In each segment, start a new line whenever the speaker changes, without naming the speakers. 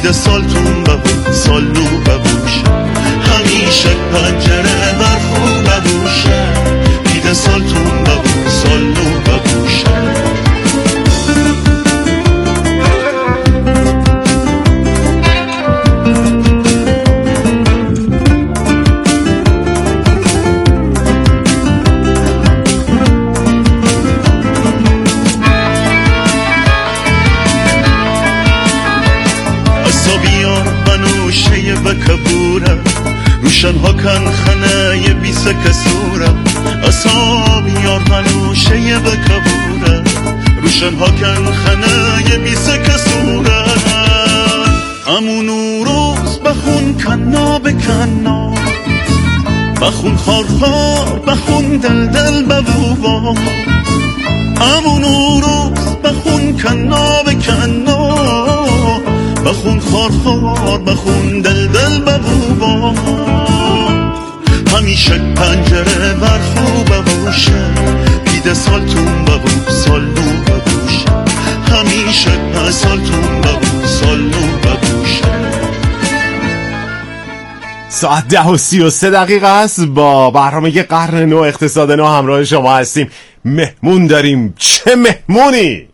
میده سالتون ببو سال نو ببوشه، همیشه پنجره بر خوب ببوشه، میده سالتون ببو سال نو ببوشه. بکبوره روشن ها کن خنه بیس کسوره، اصاب یار منوشه بکبوره روشن ها کن خنه بیس کسوره. امون روز بخون کنا بکنا، بخون خار بخون دل ببوبا، امون روز بخون کنا بکنا، بخون خار بخون دل ببوبا، همیشه پنجره بر خوب ببوشه، بیده سالتون ببو سال نو ببوشه، همیشه سالتون ببو سال نو ببوشه.
ساعت 10:33 است. با برنامه قرن نو اقتصاد نو همراه شما هستیم. مهمون داریم. چه مهمونی؟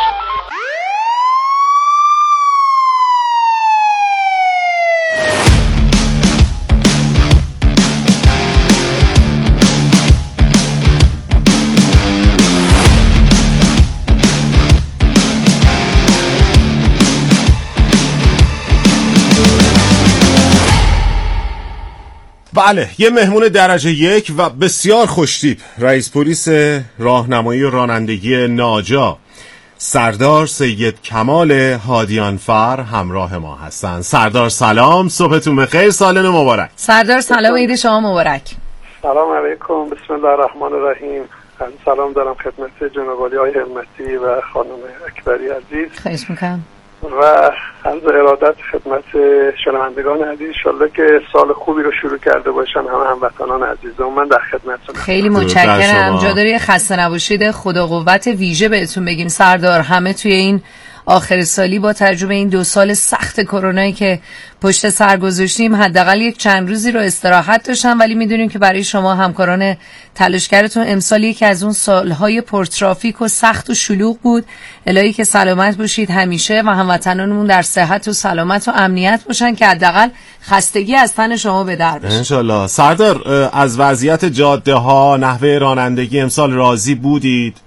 بله، یه مهمون درجه 1 و بسیار خوشتیپ، رئیس پلیس راهنمایی و رانندگی ناجا سردار سید کمال هادیانفر همراه ما هستن. سردار سلام، صبحتون بخیر، سال نو مبارک.
سردار سلام، عید شما مبارک.
سلام علیکم، بسم الله الرحمن الرحیم. سلام دارم خدمت جناب عالی آقای همتی و خانم اکبری عزیز.
خواهش میکنم.
و عرض ارادت خدمت شنوندگان عزیز، انشالله که سال خوبی رو شروع کرده باشن هموطنان عزیزم. من در خدمتتونم.
خیلی متشکرم. جا داری خسته نباشید، خدا قوت ویژه بهتون بگیم سردار. همه توی این آخر سالی با تجربه این 2 سال سخت کرونایی که پشت سر گذاشتیم حداقل یک چند روزی رو استراحت داشتن، ولی میدونیم که برای شما همکاران تلاشگرتون امسال یکی از اون سالهای پرترافیک و سخت و شلوغ بود. الهی که سلامت باشید همیشه و هموطنانمون در صحت و سلامت و امنیت باشن که حداقل خستگی از تن شما به در بشه
انشالله. سردار، از وضعیت جاده ها، نحوه رانندگی امسال راضی بودید؟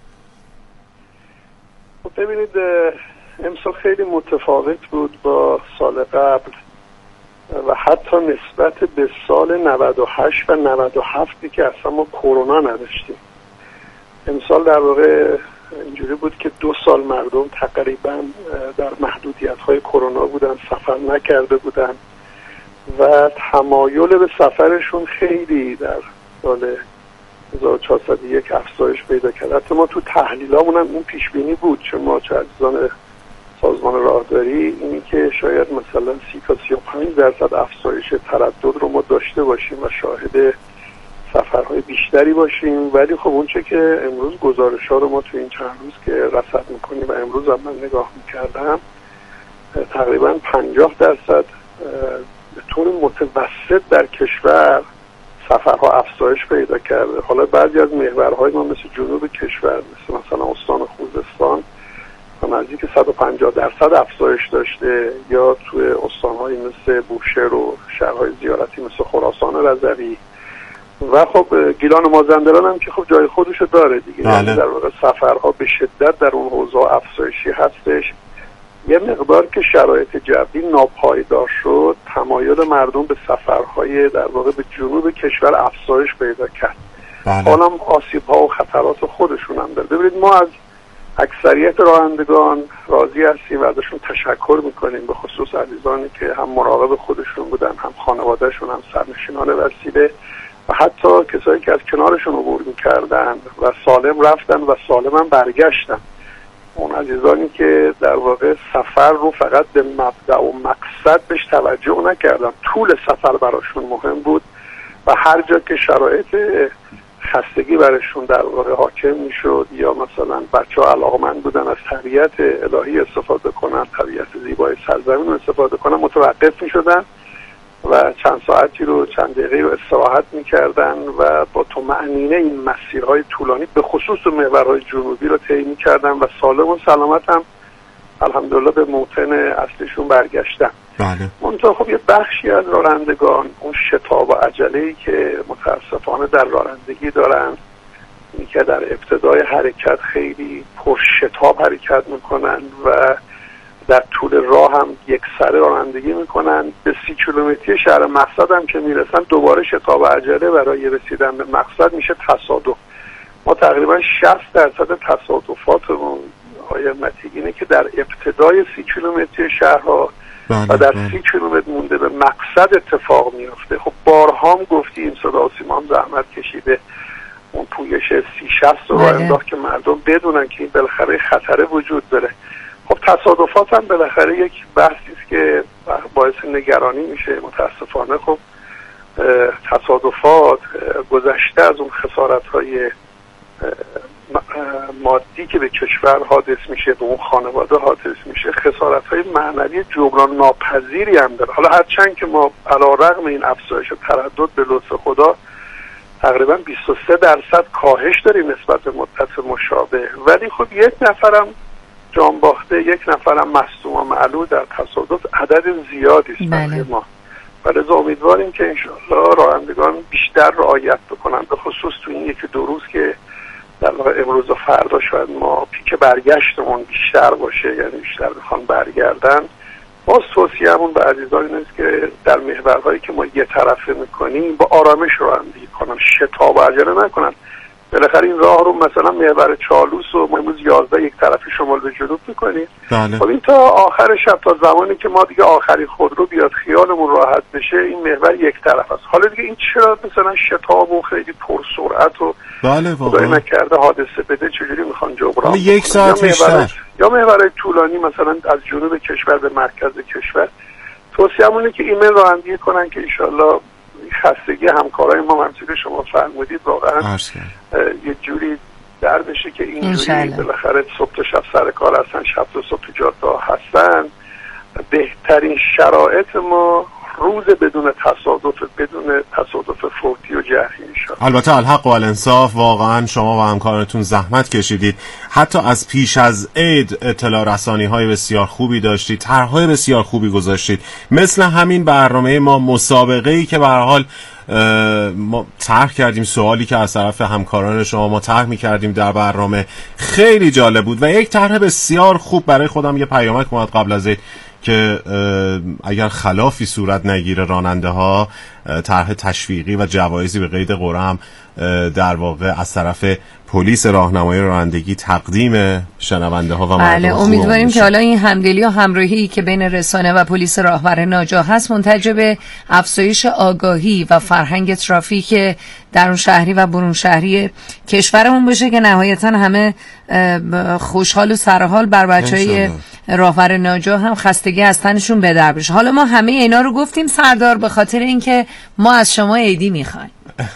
ببینید امسال خیلی متفاوت بود با سال قبل و حتی نسبت به سال 98 و 97 که اصلا ما کرونا نداشتیم. امسال در واقع اینجوری بود که 2 سال مردم تقریبا در محدودیت‌های کرونا بودن، سفر نکرده بودن و تمایل به سفرشون خیلی در سال 1401 افزایش پیدا کرد. حتی ما تو تحلیلامون هم این پیش بینی بود، چون ما چه عزیزان سازمان راهداری اینی که شاید مثلا 30 تا 35% افزایش تردد رو ما داشته باشیم و شاهد سفرهای بیشتری باشیم، ولی خب اون چه که امروز گزارش‌ها رو ما تو این چند روز که رصد می‌کنیم و امروز هم من نگاه می‌کردم تقریبا 50% به طور متوسط در کشور سفرها افزایش پیدا کرده. حالا بعضی از محورهای ما مثل جنوب کشور مثلا استان خوزستان نزدیک 150% افزایش داشته، یا توی استان‌های مثل بوشهر و شهرهای زیارتی مثل خراسان رضوی و خب گیلان و مازندران هم که خب جای خودشو داره دیگه.
بله.
در واقع سفرها به شدت در اون حوزه افزایشی هستش. یه مقدار که شرایط جوی ناپایدار شد، تمایل مردم به سفرهای در واقع به جنوب کشور افزایش پیدا کرد.
بله.
حالا آسیب‌ها و خطرات خودشون هم داره. ببینید ما از اکثریت رانندگان راضی هستیم و ازشون تشکر میکنیم، به خصوص عزیزانی که هم مراقب خودشون بودن، هم خانوادهشون، هم سرنشینان وسیله و حتی کسایی که از کنارشون عبور میکردن و سالم رفتن و سالم هم برگشتن. اون عزیزانی که در واقع سفر رو فقط به مبدأ و مقصد بهش توجه نکردن، طول سفر براشون مهم بود و هر جا که شرایط خستگی برشون در واقع حاکم میشد، یا مثلا بچه‌ها علاقه‌مند بودن از طبیعت الهی استفاده کنن، طبیعت زیبای سرزمین رو استفاده کنن، متوقف میشدن و چند ساعتی رو، چند دقیقه رو استراحت میکردن و با طمأنینه این مسیرهای طولانی به خصوص تو محورهای جنوبی رو طی میکردن و سالم و سلامت هم الحمدلله به موطن اصلیشون برگشتن.
بله.
منتها خب یه بخشی از رانندگان اون شتاب و عجله‌ای که متاسفانه در رانندگی دارن، این که در ابتدای حرکت خیلی پرشتاب حرکت میکنن و در طول راه هم یک سره رانندگی میکنن، به 30 کیلومتری شهر مقصد هم که میرسن دوباره شتاب و عجله برای رسیدن به مقصد میشه تصادف. ما تقریبا 60% تصادفاتمون آقای متیگینه که در ابتدای 30 کیلومتری شهرها و در 30 کیلومتر مونده به مقصد اتفاق میفته. خب بارها هم گفتی این صدا و سیما هم زحمت کشیده اون پویش 30-60 رو انداخت که مردم بدونن که این بالاخره خطره وجود داره. خب تصادفات هم بالاخره یک بحثی است که باعث نگرانی میشه. متاسفانه خب تصادفات گذشته از اون خسارت‌های مادی که به کشور حادث میشه، به اون خانواده حادث میشه، خسارت‌های معنوی جبران ناپذیری هم داره. حالا هرچند که ما علیرغم این افزایش تردد به لطف خدا تقریبا 23% کاهش داریم نسبت به مدت مشابه، ولی خب یک نفرم جان باخته، یک نفرم مصدوم و معلول در تصادف عدد زیادی است برای ما. ولی امیدواریم که انشاءالله رانندگان بیشتر رعایت بکنن، به خصوص تو این 1-2 روز که در واقع امروز و فردا شاید ما پیک برگشتمون بیشتر باشه، یعنی بیشتر بخوان برگردن. باز توصیه‌مون به عزیزان این است که در محورهایی که ما یه طرفه میکنیم با آرامش رانندگی کنن، شتاب و عجله نکنن. بالاخره این راه رو مثلا محور چالوس و ما امروز 11 یک طرفی شمال به جنوب میکنیم. خب این تا آخر شب، تا زمانی که ما دیگه آخری خودرو بیاد خیالمون راحت بشه، این محور یک طرف است. حالا دیگه این چرا مثلا شتاب و خیلی پرسرعت و خدای نکرده حادثه بده چجوری میخوان جبران؟
یک ساعت بیشتر
یا محورهای طولانی مثلا از جنوب کشور به مرکز کشور. توصیه‌مونه که ایمیل رانندگی کنن که انشالله خستگی همکارای ما همچنین شما فرمودید واقعا یه جوری در بشه که اینجوری بالاخره صبح تا شب سر کار هستن، شب تا صبح تو جاده هستن. بهترین شرایط ما روز بدون تصادف فوتی و جرحی میشه.
البته الحق و الانصاف واقعا شما و همکارانتون زحمت کشیدید، حتی از پیش از عید اطلاع رسانی های بسیار خوبی داشتید، طرح‌های بسیار خوبی گذاشتید، مثل همین برنامه ما مسابقه‌ای که به هر حال ما طرح کردیم، سوالی که از طرف همکاران شما ما طرح می‌کردیم در برنامه خیلی جالب بود و یک طرح بسیار خوب. برای خودم یه پیامک اومد قبل از عید که اگر خلافی صورت نگیره راننده ها طرح تشویقی و جوایزی به قید قرعه هم در واقع از طرف پلیس راهنمایی رانندگی تقدیم شنونده ها و مردم خوب.
امیدواریم که حالا این همدلی و همراهی که بین رسانه و پلیس راهور ناجا هست منتج به افزایش آگاهی و فرهنگ ترافیک درون شهری و برون شهری کشورمون باشه که نهایتا همه خوشحال و سرحال بر بچهای راهور ناجا هم خستگی از تنشون به در بشه. حالا ما همه اینا رو گفتیم سردار به خاطر اینکه ما از شما عیدی میخوایم.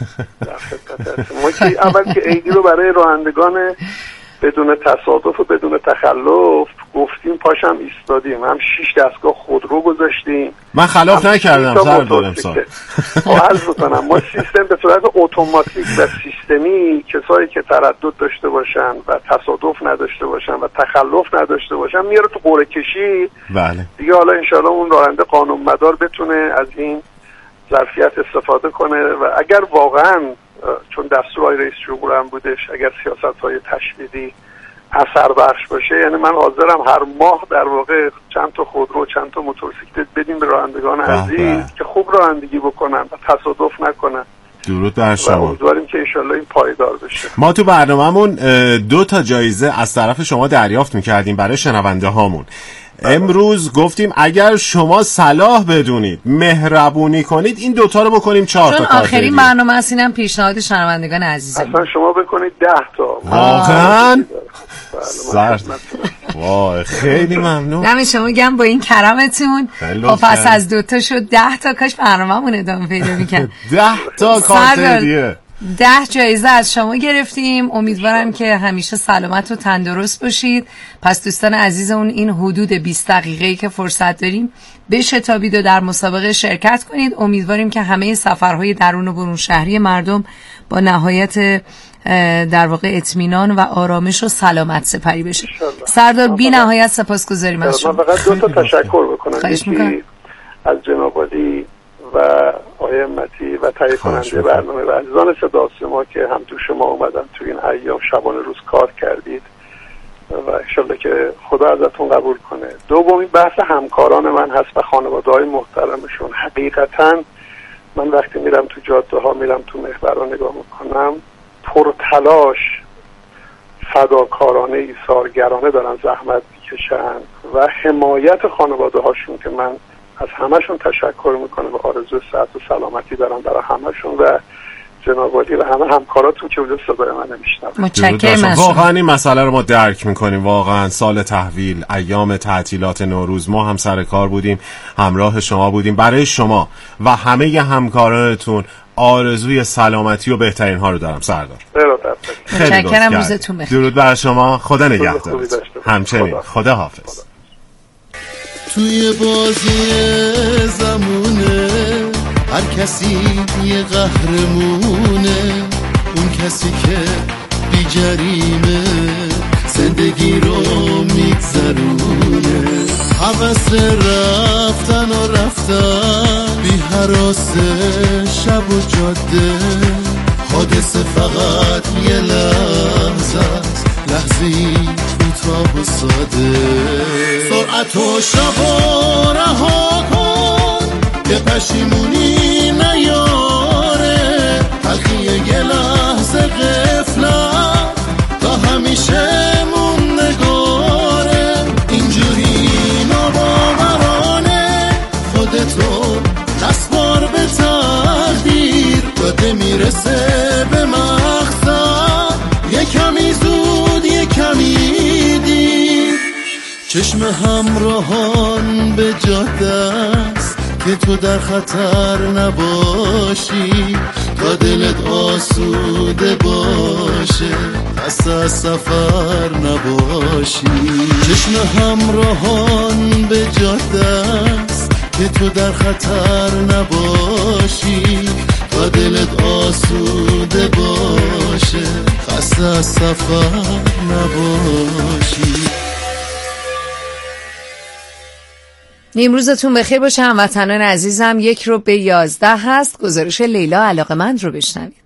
ما که اول که عیدی رو برای رانندگان بدون تصادف و بدون تخلف گفتیم پاشم ایستادیم، هم 6 دستگاه خودرو گذاشتیم.
من خلاف نکردم سردار امسال.
عرض بکنم ما سیستم به صورت اتوماتیک و سیستمی کسایی که تردد داشته باشن و تصادف نداشته باشن و تخلف نداشته باشن میاره تو قرعه کشی.
بله.
دیگه حالا انشالله اون راننده قانون مدار بتونه از این ظرفیت استفاده کنه و اگر واقعا چون دستور آقای رئیس جمهور هم بودش اگر سیاست‌های تشدیدی اثر بخش باشه، یعنی من حاضرم هر ماه در واقع چند تا خودرو چند تا موتورسیکلت بدیم به رانندگان عزیز که خوب رانندگی بکنن و تصادف نکنن.
درود بر شما.
امیدواریم که انشالله این پایدار بشه.
ما تو برنامه‌مون 2 تا جایزه از طرف شما دریافت می‌کردیم برای شنونده هامون. امروز گفتیم اگر شما صلاح بدونید مهربونی کنید این 2 تا رو بکنیم 4 تا.
چون آخرین برنامه است، اینم پیشنهاد شنوندگان عزیزم.
اصلا شما بکنید 10 تا.
واقعا وای خیلی ممنون.
دم شما گرم با این کرمتون. پس از 2 تا شد 10 تا، کاش برنامه‌مون ادامه پیدا می‌کرد.
10 تا کارت دیگه.
10 جایزه از شما گرفتیم. امیدوارم که همیشه سلامت و تندرست باشید. پس دوستان عزیزمون این حدود 20 دقیقه‌ای که فرصت داریم بشتابید و در مسابقه شرکت کنید. امیدواریم که همه سفرهای درون و برون شهری مردم با نهایت در واقع اطمینان و آرامش و سلامت سپری بشه. سردار بی نهایت سپاسگزاریم از شما.
من فقط 2 تا تشکر بکنم. یکی از جناب عالی و آقای همتی و تهیه کننده برنامه و عزیزان صدا و سیما که هم تو شما اومدن تو این ایام شبانه روز کار کردید و انشالله که خدا ازتون قبول کنه. دومین بحث همکاران من هست و خانواده‌های محترمشون. حقیقتاً من وقتی میرم تو جاده ها، میرم تو محورها نگاه میکنم، پرتلاش فداکارانه ایثارگرانه دارن زحمت میکشن و حمایت خانواده هاشون که من از همشون تشکر میکنم و آرزوی صحت و سلامتی دارم برای همشون و جناب عالی و همه همکاراتون که وجود صدای من نمیشنوند.
متشکرم.
واقعا این مسئله رو ما درک میکنیم. واقعا سال تحویل، ایام تعطیلات نوروز، ما هم سر کار بودیم، همراه شما بودیم. برای شما و همه همکارانتون آرزوی سلامتی و بهترین ها رو دارم سردار.
متشکرم. روزتون بخیر.
درود بر شما. خدا نگهدارت. همچنین. خدا حافظ.
توی بازی زمونه هر کسی یه قهرمونه، اون کسی که بی جریمه زندگی رو میگذرونه، هوس رفتن بی هراس شب و جاده، حادثه فقط یه لحظه است، لحظه‌ای کوتاه و ساده، سرعت و شب و رها کن که پشیمونی نیاره، تلخی یه لحظه غفلت تا همیشه موندگاره، اینجوری ناباورانه خودتو نسپار به تقدیر، داده میرسه به مقصد، یه کمی زود یه کمی دیر، چشم همراهان به جاده است که تو در خطر نباشی، تا دلت آسوده باشه خسته از سفر نباشی، چشم همراهان به جاده است که تو در خطر نباشی، تا دلت آسوده باشه خسته از سفر نباشی.
امروزتون بخیر باشه هموطنان عزیزم. 11:01 هست. گزارش لیلا علاقمند رو بشنوید.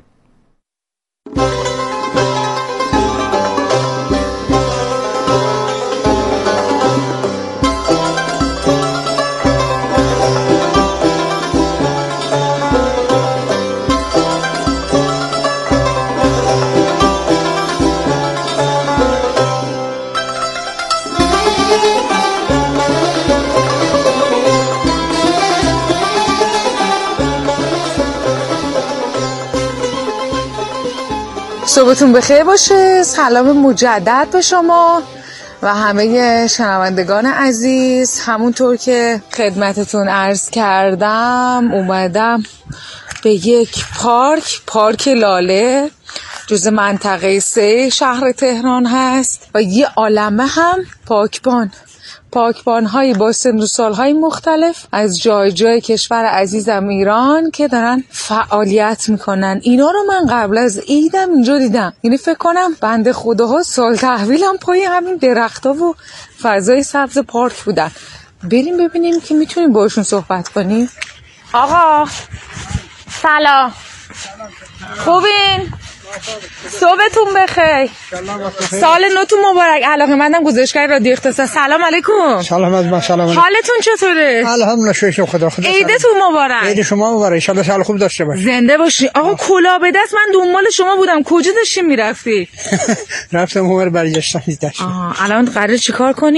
صبحتون بخیر باشه. سلام مجدد به شما و همه شنوندگان عزیز. همونطور که خدمتتون عرض کردم اومدم به یک پارک لاله، جزء منطقه 3 شهر تهران هست و یه عالمه هم پاکبان‌هایی با سن و سال‌های مختلف از جای کشور عزیزم ایران که دارن فعالیت میکنن. اینا رو من قبل از عیدم اینجا دیدم، یعنی فکر کنم بنده خداها سال تحویلم پای همین درخت‌ها و فضای سبز پارک بودن. بریم ببینیم که میتونیم باشون صحبت کنیم. آقا سلام، خوبین؟ صبحتون بخیر. سال نوتون مبارک. علاقه‌مندم گزارشگر رادیو اختصاص. سلام علیکم.
سلام علیکم. سلام.
حالتون چطوره؟
الحمدلله شکر خدا.
عیدتون مبارک.
عید شما مبارک. ان شاء الله سال خوب داشته باشید.
زنده باشی. آقا کلا به دست، من دنبال شما بودم. کجا داشتین میرفتی؟
رفتم عمر برگشتم دیدش.
الان قراره چیکار کنی؟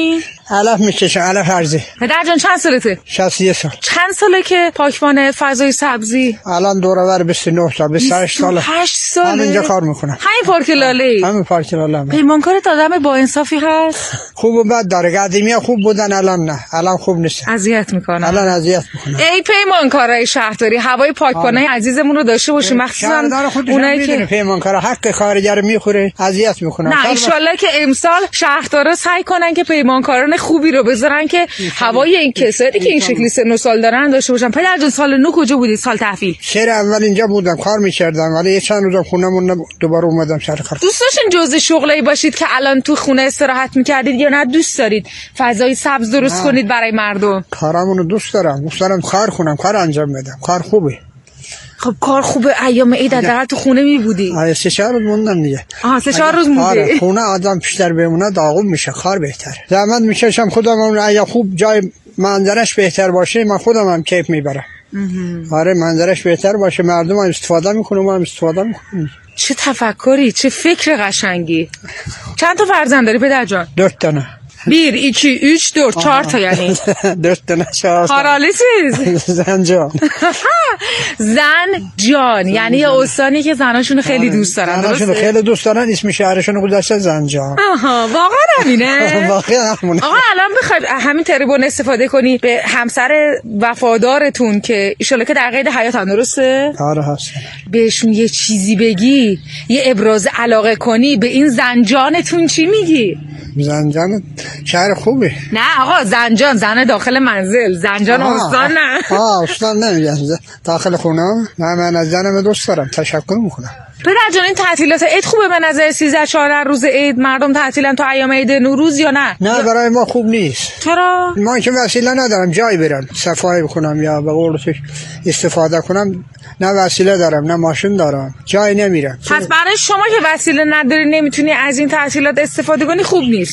علف میکشم، علف ارزی.
پدر جان چند سالته؟
61 سال.
چند ساله که پاکبان فضای سبزی؟
الان دورور 29 سال، 28 سال.
28 ساله.
همینجا کار میکنم.
همین پارک لاله؟
همین پارک لاله.
پیمانکارت آدم با انصافی هست؟
خوب و بد داره. قدیمی‌ها خوب بودن، الان نه. الان خوب نیست.
اذیت میکنن.
الان اذیت میکنن.
ای پیمانکارای شهرداری، هوای پاکبانای عزیزمون رو داشته باشی، مخصوصا اونایی که
پیمانکارا حق کارگر میخوره، اذیت میکنن.
نه ان شاءالله که امسال شهردارا سعی کنن که پیمانکاران خوبی رو بذارن که هوای این کسایی که این شکلی سن و سال دارن داشته باشن. پدر جان سال نو کجا بودی؟ سال تحویل؟
سر اول اینجا بودم، کار میکردم، ولی یه چند روز خونمون دوباره اومدم سر کار.
دوست داشتین جزء شغلی باشید که الان تو خونه استراحت میکردید یا نه دوست دارید فضای سبز درست کنید برای مردم؟
کارامونو دوست دارم کار کنم، کار انجام بدم، کار خوبه.
خب کار خوبه. ایام عید حداقل تو خونه می بودی؟
3-4 روز موندم دیگه.
3-4 روز موندی.
آره خونه آدم بیشتر بمونه داغون میشه، کار بهتره. زحمت میکشم خودم، اگه خوب جای منظرش بهتر باشه من خودم هم کیف میبرم. آره منظرش بهتر باشه مردم هم استفاده میکنه، ما هم استفاده میکنیم.
چه تفکری، چه فکر قشنگی. چند تا فرزند داری پدر جان؟
2 تا.
1 2 3 4 4 تا یعنی
2 تا 4 تا.
حالالی چیز
زنجان.
زنجان یعنی یه استانی که زناشونو خیلی دوست دارن.
زناشونو خیلی دوست دارن، اسم شهرشونو گذاشته زنجان.
آها واقعا همینه؟
واقعا همونه.
آقا الان بخواید همین تریبون استفاده کنی به همسر وفادارتون که ایشالا که در قید حیاتن، درسته؟
آره هست.
بهش یه چیزی بگی، یه ابراز علاقه کنی به این زنجانتون، چی میگی؟
زنجان شهر خوبه.
نه آقا زنجان زن داخل منزل، زنجان استان نه.
استان نمیگم، داخل خونه. من از زنم دوست دارم، تشکر میکنم.
پدر جان این تعطیلات عید خوبه به نظر؟ 13-14 روز عید مردم تعطیلن تا ایام عید نوروز یا نه؟
نه برای ما خوب نیست.
چرا؟
ما که وسیله ندارم جای برم صفایی بکنم یا به قول تو استفاده کنم، نه وسیله دارم نه ماشین دارم، جای نمیرم.
پس برای شما که وسیله نداری نمیتونی از این تعطیلات استفاده کنی خوب نیست.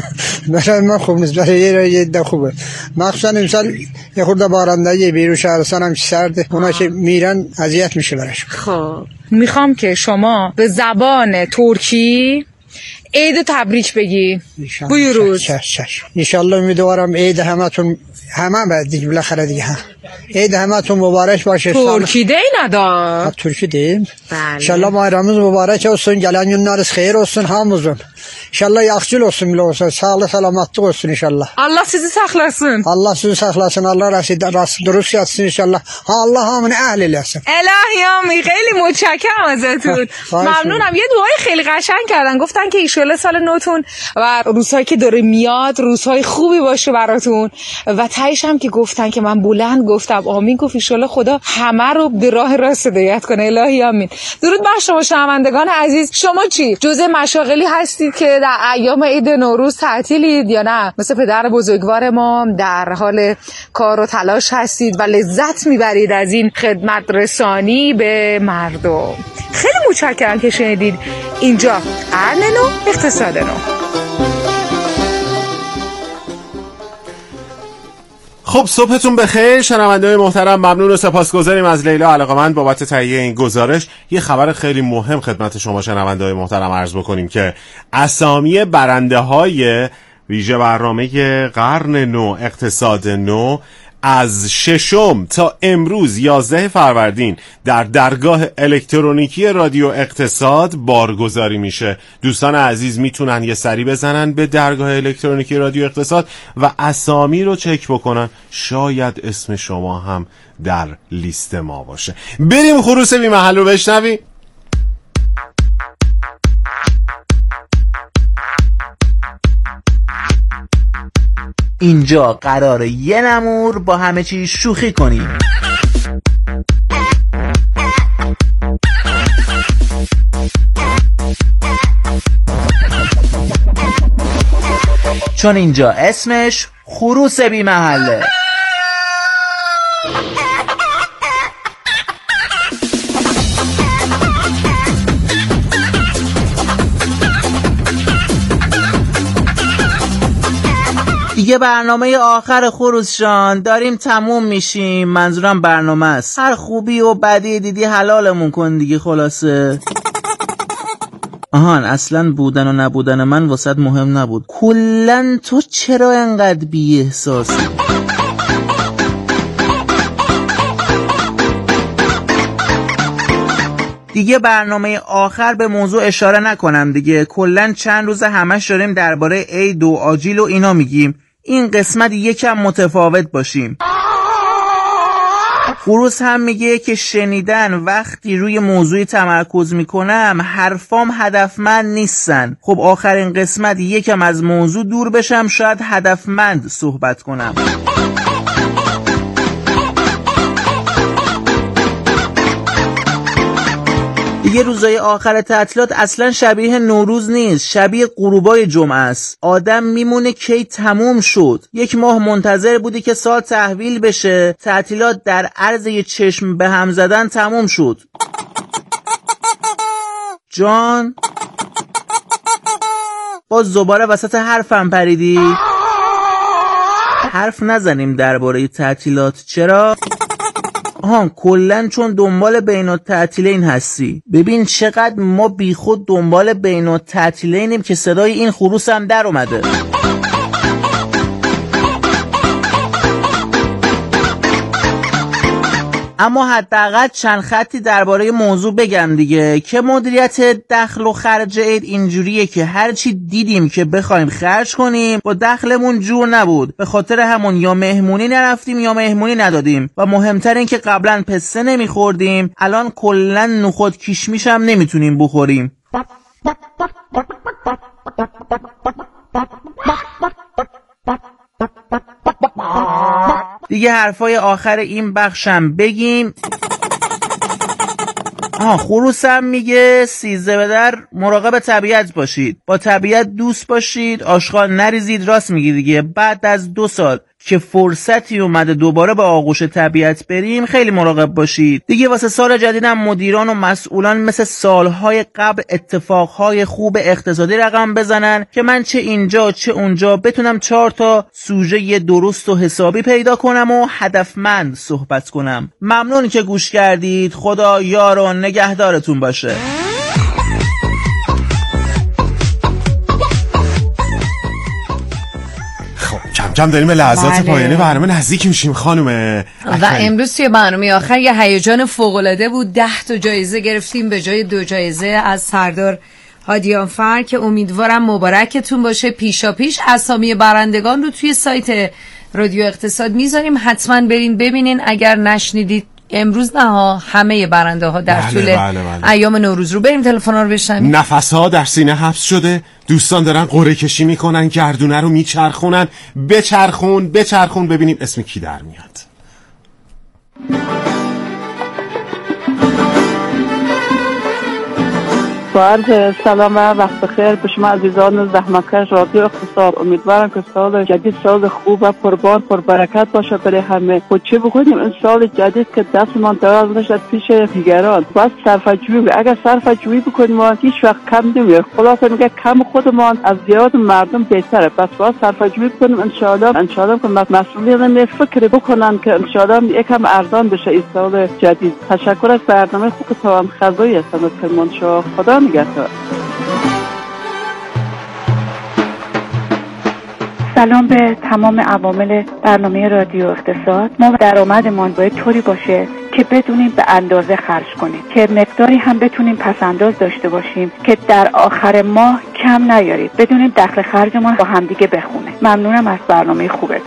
برای ما خوب نیست، برای یه ده خوبه. مخصوصا امسال یه خورده بارندگی بیرون شهرستان هم سرده، اونا که میرن اذیت میشه براش.
خب میخوام که شما به زبان ترکی عید تبریک بگی. بویروز
انشالله امیدوارم عید همتون بعد دیگه بالاخره دیگه عید همتون مبارک باشه.
ترکی دی nada.
Türkü deyim.
Bəli.
İnşallah bayramımız mübarək olsun. Gələn günləriniz xeyir olsun hamımızın. İnşallah yaxşı olsun bile olsun. Sağlık, salamatlıq olsun inşallah.
Allah sizi saxlasın.
Allah sizi saxlasın. Allah rası درست yatsın inşallah. Allah hamını əhl eləsin.
الهی خیلی متشکرم ازتون. ممنونم. یه دعای خیلی قشنگ کردن، گفتن که ایشالله سال نوتون و روزهایی که داره میاد روزهای خوبی باشه براتون و تهش هم که گفتن که من بلند گفتم آمین، گفت ایشالله خدا همه رو به راه راست هدایت کنه. الهی آمین. درود بر شما شنوندگان عزیز. شما چی جزء مشاغلی هستید که در ایام عید نوروز تعطیلید یا نه مثل پدر بزرگوار ما در حال کار و تلاش هستید و لذت میبرید از این خدمت رسانی به مردم؟ خیلی متشکرم که شنیدید. اینجا قرن نو، اقتصاد نو.
خب صبحتون بخیر شنونده‌های محترم، ممنون و سپاسگزاریم از لیلا علاقه‌مند بابت تهیه این گزارش. یه خبر خیلی مهم خدمت شما شنونده‌های محترم عرض بکنیم که اسامی برنده‌های ویژه برنامه قرن نو اقتصاد نو از 6 تا امروز 11 فروردین در درگاه الکترونیکی رادیو اقتصاد بارگذاری میشه. دوستان عزیز میتونن یه سری بزنن به درگاه الکترونیکی رادیو اقتصاد و اسامی رو چک بکنن، شاید اسم شما هم در لیست ما باشه. بریم خروس بی محل رو بشنویم.
اینجا قراره یه نمور با همه چی شوخی کنیم. چون اینجا اسمش خروس بی محله. دیگه برنامه آخر خروسشان داریم تموم میشیم، منظورم برنامه است. هر خوبی و بدی دیدی حلالمون کن دیگه. خلاصه آهان اصلا بودن و نبودن من واسط مهم نبود. کلن تو چرا انقدر بی احساسی؟ دیگه برنامه آخر به موضوع اشاره نکنم دیگه. کلن چند روز همش داریم درباره عید و آجیل و اینا میگیم. این قسمت یکم متفاوت باشیم. خروس هم میگه که شنیدن وقتی روی موضوعی تمرکز میکنم حرفام هدفمند نیستن. خب آخرین قسمت یکم از موضوع دور بشم، شاید هدفمند صحبت کنم. دیگه روزای آخر تعطیلات اصلا شبیه نوروز نیست، شبیه غروبای جمعه است. آدم میمونه کی تموم شد. 1 ماه منتظر بودی که سال تحویل بشه، تعطیلات در عرض یه چشم به هم زدن تموم شد. جان باز دوباره وسط حرفم پریدی. حرف نزنیم درباره تعطیلات. چرا؟ کلن چون دنبال بین التعطیلین هستی. ببین چقدر ما بی خود دنبال بین التعطیلینیم که صدای این خروس هم در اومده. اما حداقل چند خطی درباره موضوع بگم دیگه، که مدیریت دخل و خرج عید اینجوریه که هرچی دیدیم که بخوایم خرج کنیم با دخلمون جور نبود، به خاطر همون یا مهمونی نرفتیم یا مهمونی ندادیم، و مهمتر این که قبلا پسته نمیخوردیم، الان کلن نخود کشمیش هم نمیتونیم بخوریم. دیگه حرفای آخر این بخشم بگیم. خروسم میگه 13 به در مراقب طبیعت باشید، با طبیعت دوست باشید، آشغال نریزید. راست میگی دیگه. بعد از 2 سال که فرصتی اومده دوباره به آغوش طبیعت بریم، خیلی مراقب باشید. دیگه واسه سال جدیدم مدیران و مسئولان مثل سالهای قبل اتفاقهای خوب اقتصادی رقم بزنن که من چه اینجا چه اونجا بتونم 4 تا سوژه درست و حسابی پیدا کنم و هدفمند صحبت کنم. ممنون که گوش کردید. خدا یار و نگهدارتون باشه.
کم کم داریم به لحظات پایانی برنامه نزدیک میشیم خانم.
و امروز توی برنامه آخر یه هیجان فوق‌العاده بود. 10 تا جایزه گرفتیم به جای 2 جایزه از سردار هادیانفر که امیدوارم مبارکتون باشه. پیشا پیش اسامی برندگان رو توی سایت رادیو اقتصاد میذاریم، حتما برین ببینین. اگر نشنیدید امروز نه همه برنده ها در طول ایام نوروز رو. بریم تلفن‌ها رو بشنویم.
نفس‌ها در سینه حبس شده، دوستان دارن قرعه کشی میکنن، گردونه رو میچرخونن. بچرخون ببینیم اسم کی در میاد.
با عرض سلام و وقت بخیر به شما عزیزان زحمتکش رادیو اقتصاد. امیدوارم که سال جدید سال خوب و پربار پربرکت باشه برای همه. خود چه بکنیم این سال جدید که دستمان دراز نشد پیش دیگران؟ بس صرفه‌جویی. اگر صرفه‌جویی بکنیم ما هیچ وقت کم نمیاد. خلاصه میگه کم خودمان از زیاد مردم بهتره. پس باید صرفه‌جویی کنیم ان شاء الله که مسئولین فکر بکنن که ان شاء الله یکم ارزان بشه این سال جدید. تشکر از برنامه خوب توام خزایی هستم کرمانشاه. خدا نگهدار.
سلام به تمام عوامل برنامه رادیو اقتصاد. ما درآمدمان باید طوری باشه که بدونیم به اندازه خرج کنیم، که مقداری هم بتونیم پس‌انداز داشته باشیم که در آخر ماه کم نیارید، بدونیم دخل خرجمون با همدیگه بخونه. ممنونم از برنامه خوبتون.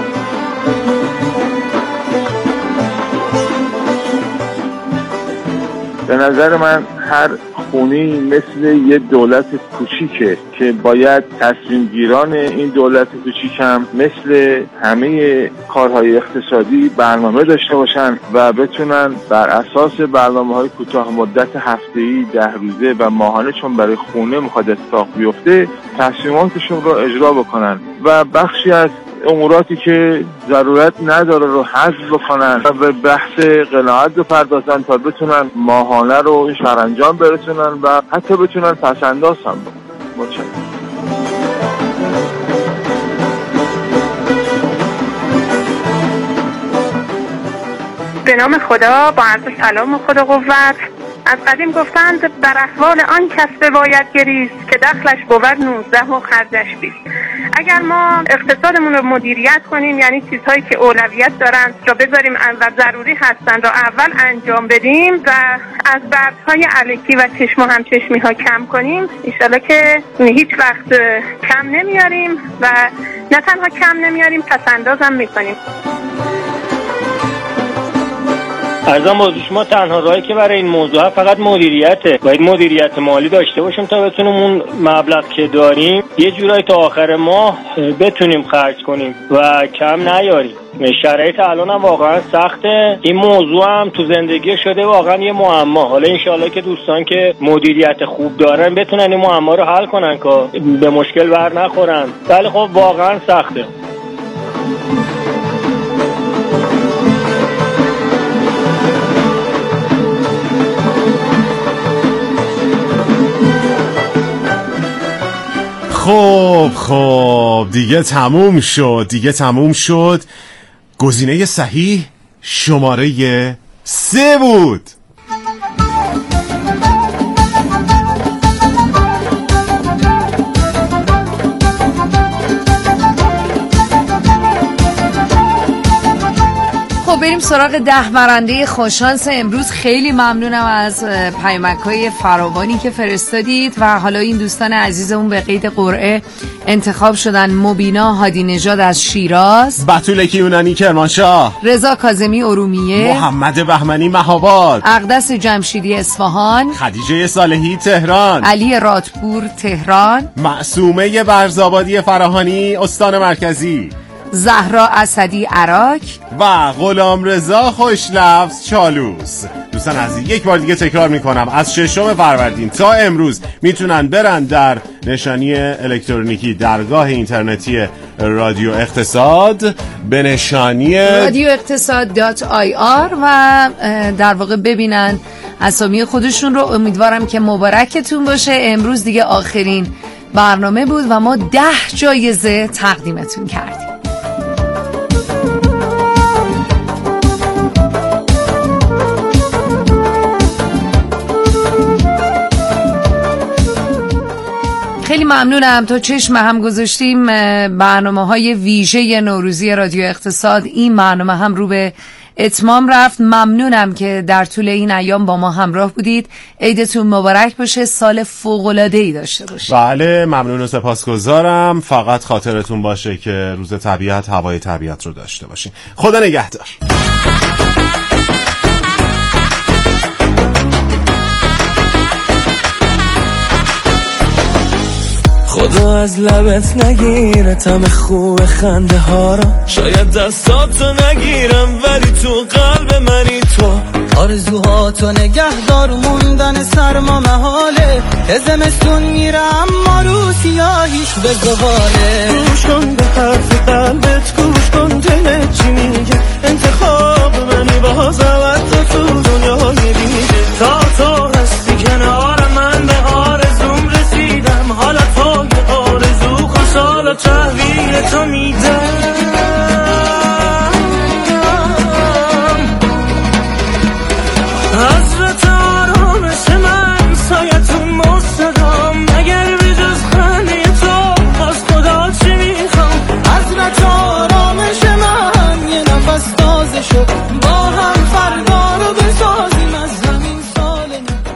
به نظر من هر خونی مثل یه دولت کوچیکه که باید تصمیم گیران این دولت کوچیک هم مثل همه کارهای اقتصادی برنامه داشته باشن و بتونن بر اساس برنامه‌های کوتاه مدت هفته‌ای، 10 روزه و ماهانه، چون برای خونه میخواد اتفاق بیفته، تصمیماتشون رو اجرا بکنن و بخشی از اموراتی که ضرورت نداره رو حذف بکنن و به بحث قناعت بپردازن تا بتونن ماهانه رو سرانجام برسونن و حتی بتونن پس‌انداز هم بکنن. متشکرم.
به نام خدا، با عرض سلام و خدا قوت. از قدیم گفتند بر احوال آن کس باید گریست که دخلش بود 19 و خرجش 20. اگر ما اقتصادمون رو مدیریت کنیم، یعنی چیزهایی که اولویت دارن را بذاریم و ضروری هستن را اول انجام بدیم و از بردهای الکی و چشم و همچشمی ها کم کنیم، انشالله که هیچ وقت کم نمیاریم و نه تنها کم نمیاریم، پسنداز هم میکنیم.
ارزم بازو شما تنها راهی که برای این موضوع فقط مدیریته. باید مدیریت مالی داشته باشیم تا بتونیم اون مبلغ که داریم یه جورایی تا آخر ماه بتونیم خرج کنیم و کم نیاریم. شرایط الان هم واقعا سخته. این موضوع هم تو زندگی شده واقعا یه معما. حالا انشالله که دوستان که مدیریت خوب دارن بتونن این معما رو حل کنن که به مشکل بر نخورن. ولی خب واقعا سخته.
خب دیگه تموم شد. گزینه صحیح شماره 3 بود.
بریم سراغ 10 برنده خوششانس امروز. خیلی ممنونم از پیامک‌های فراوانی که فرستادید و حالا این دوستان عزیزمون به قید قرعه انتخاب شدن: مبینا هادی نژاد از شیراز،
بتول کیونانی کرمانشاه،
رضا کاظمی ارومیه،
محمد بهمنی مهاباد،
اقدس جمشیدی اصفهان،
خدیجه صالحی تهران،
علی رادپور تهران،
معصومه برزآبادی فراهانی استان مرکزی،
زهرا اسدی عراق
و غلامرضا خوشلفظ چالوس. دوستان عزیز یک بار دیگه تکرار میکنم، از 6 فروردین تا امروز میتونن برن در نشانی الکترونیکی درگاه اینترنتی رادیو اقتصاد به نشانی
radioeqtasad.ir و در واقع ببینن اسامی خودشون رو. امیدوارم که مبارکتون باشه. امروز دیگه آخرین برنامه بود و ما 10 جایزه تقدیمتون کردیم. خیلی ممنونم. تا چشم هم گذاشتیم برنامه‌های ویژه نوروزی رادیو اقتصاد. این برنامه هم رو به اتمام رفت. ممنونم که در طول این ایام با ما همراه بودید. عیدتون مبارک باشه. سال فوق‌العاده‌ای داشته باشید.
بله ممنون و سپاسگزارم. فقط خاطرتون باشه که روز طبیعت هوای طبیعت رو داشته باشین. خدا نگهدار.
خدا از لبت نگیره طعم خوب خنده ها را، شاید دستاتو نگیرم ولی تو قلب منی تو.
آرزوهاتو نگهدار موندن سرما محاله، زمستون میره اما رو سیاهیش به زغاله.
گوش کن به حرف قلبت، گوش کن دلت چی میگه. انتخاب منی باز عوض تو دنیای دیگه. تا تو هستی کنار من به آرزوم رسیدم. حالا تو آرزو خوشحال و تحویل تو میدم. حضرت آرامش من سایتون مستدام، مگر بجز خنده تو باز خدا چی میخوام.
حضرت آرامش من یه نفس تازه شد، با هم فردا رو بسازیم از زمین سال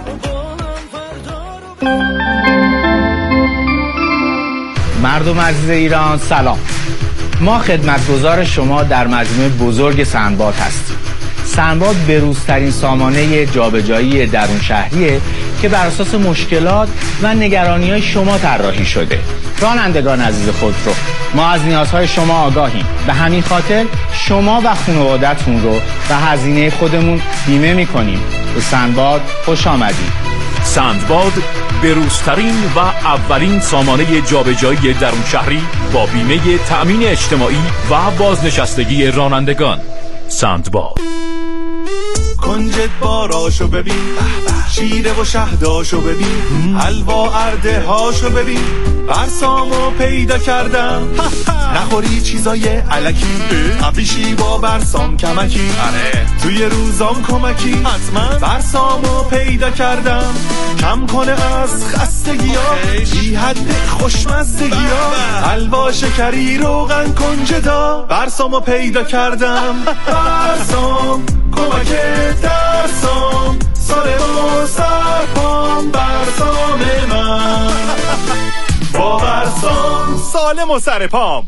مردم عزیز ایران سلام. ما خدمتگزار شما در مجموعه بزرگ سندباد هستیم. سندباد بروزترین سامانه جابجایی درون شهریه که بر اساس مشکلات و نگرانی‌های شما طراحی شده. رانندگان عزیز خودرو، ما از نیازهای شما آگاهیم. به همین خاطر شما و خانواده‌تون رو و هزینه خودمون بیمه می‌کنیم. به سندباد خوش آمدید.
سندباد بروزترین و اولین سامانه جابجایی درون شهری با بیمه تأمین اجتماعی و بازنشستگی رانندگان. سندباد.
کنجد باراشو ببین، شیره و شهداشو ببین، حلوا ارده هاشو ببین، برسامو پیدا کردم. نخوری چیزای علکی، قبلیشی با برسام کمکی، توی روزام کمکی، حتما برسامو پیدا کردم. کم کنه از خستگی ها، بی حد خوشمزدگی ها، حلوا شکری روغن کنجدا، برسامو پیدا کردم. برسام کمک درسام، سال و سرپام، برسام من با برسام سالم و سرپام.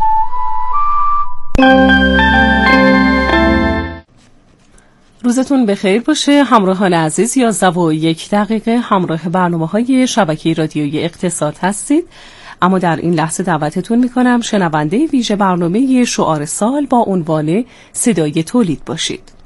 روزتون بخیر باشه همراهان عزیز. 11:01 همراه برنامه‌های شبکه رادیویی اقتصاد هستید، اما در این لحظه دعوتتون میکنم شنونده ویژه برنامه شعار سال با عنوان صدای تولید باشید.